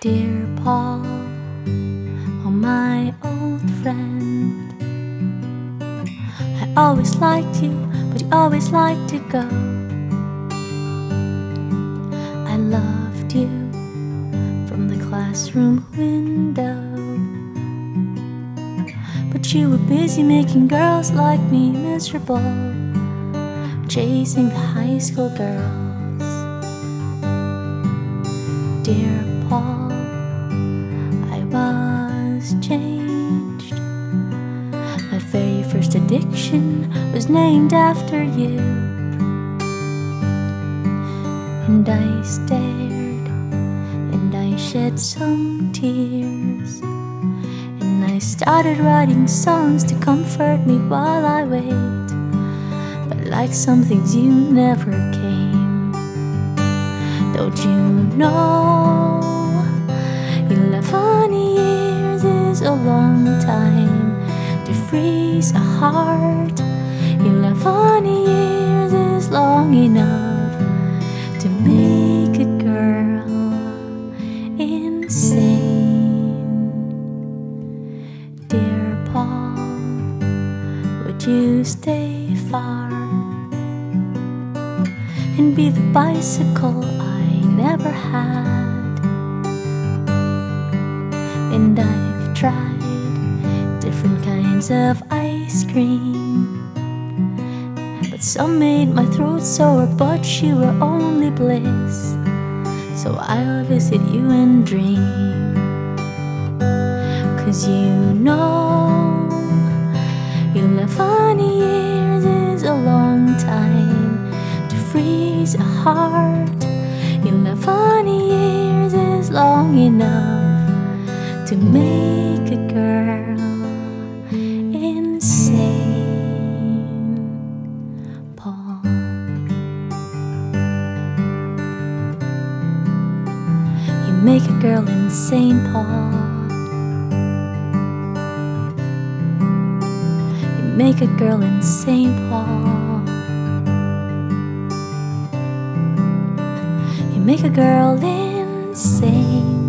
Dear Paul, oh my old friend, I always liked you, but you always liked to go. I loved you from the classroom window, but you were busy making girls like me miserable, chasing the high school girls. Dear Paul, I was changed. My very first addiction was named after you, and I stared and I shed some tears, and I started writing songs to comfort me while I wait. But like some things, you never came. Don't you know 11 years is a long time to freeze a heart. 11 years is long enough to make a girl insane. Dear Paul, would you stay far and be the bicycle I never had? And I've tried different kinds of ice cream, but some made my throat sore, but you were only bliss. So I'll visit you and dream, 'cause you know 11 years is a long time to freeze a heart. 11 years is long enough to make a girl insane. Paul, you make a girl insane, Paul. You make a girl insane, Paul. You make a girl insane.